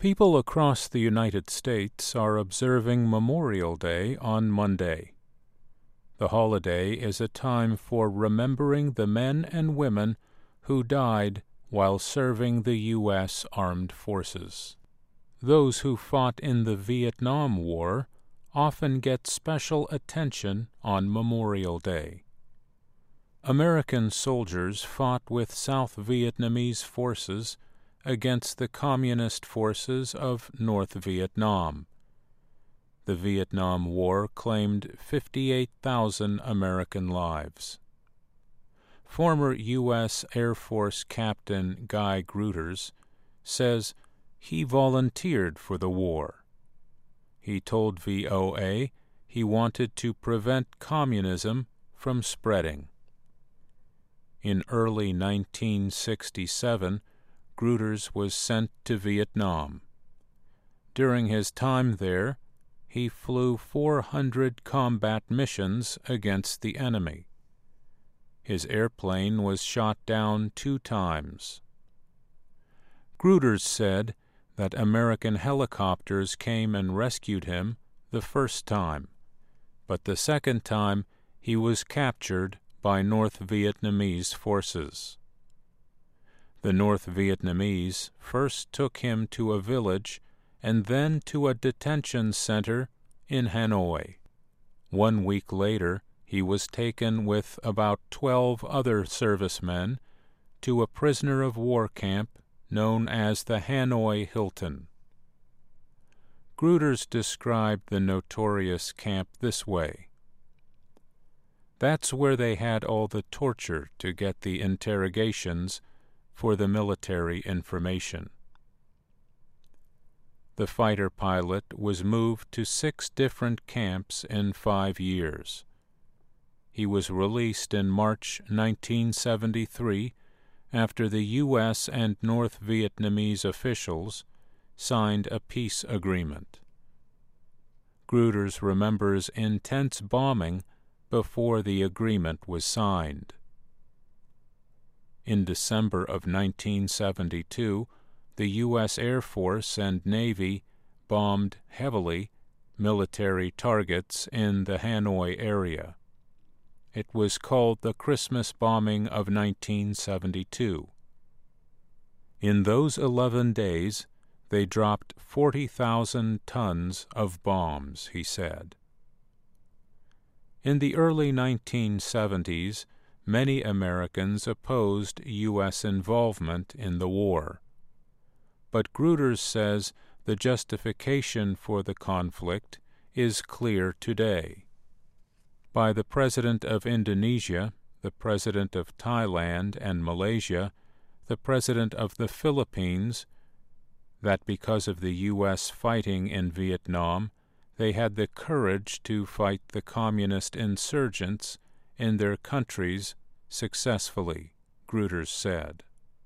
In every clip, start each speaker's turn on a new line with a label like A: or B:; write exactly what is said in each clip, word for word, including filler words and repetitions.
A: People across the United States are observing Memorial Day on Monday. The holiday is a time for remembering the men and women who died while serving the U S Armed Forces. Those who fought in the Vietnam War often get special attention on Memorial Day. American soldiers fought with South Vietnamese forces against the Communist forces of North Vietnam. The Vietnam War claimed fifty-eight thousand American lives. Former U S Air Force Captain Guy Gruters says he volunteered for the war. He told V O A he wanted to prevent communism from spreading. In early nineteen sixty-seven, Gruters was sent to Vietnam. During his time there, he flew four hundred combat missions against the enemy. His airplane was shot down two times. Gruters said that American helicopters came and rescued him the first time, but the second time he was captured by North Vietnamese forces. The North Vietnamese first took him to a village and then to a detention center in Hanoi. One week later, he was taken with about twelve other servicemen to a prisoner of war camp known as the Hanoi Hilton. Gruters described the notorious camp this way: "That's where they had all the torture to get the interrogations for the military information." The fighter pilot was moved to six different camps in five years. He was released in March nineteen seventy-three after the U S and North Vietnamese officials signed a peace agreement. Gruters remembers intense bombing before the agreement was signed. In December of nineteen seventy-two, the U S Air Force and Navy bombed heavily military targets in the Hanoi area. It was called the Christmas bombing of nineteen seventy-two. In those eleven days, they dropped forty thousand tons of bombs, he said. In the early nineteen seventies, many Americans opposed U S involvement in the war. But Gruters says the justification for the conflict is clear today. By the President of Indonesia, the President of Thailand and Malaysia, the President of the Philippines, that because of the U S fighting in Vietnam, they had the courage to fight the communist insurgents in their countries successfully, Gruters said.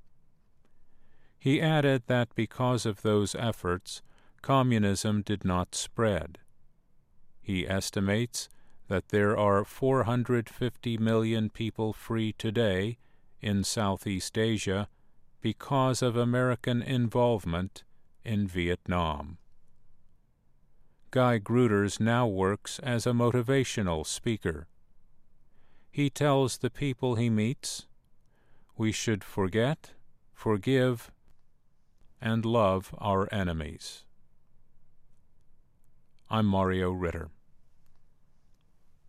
A: He added that because of those efforts, communism did not spread. He estimates that there are four hundred fifty million people free today in Southeast Asia because of American involvement in Vietnam. Guy Gruters now works as a motivational speaker. He tells the people he meets, we should forget, forgive, and love our enemies. I'm Mario Ritter.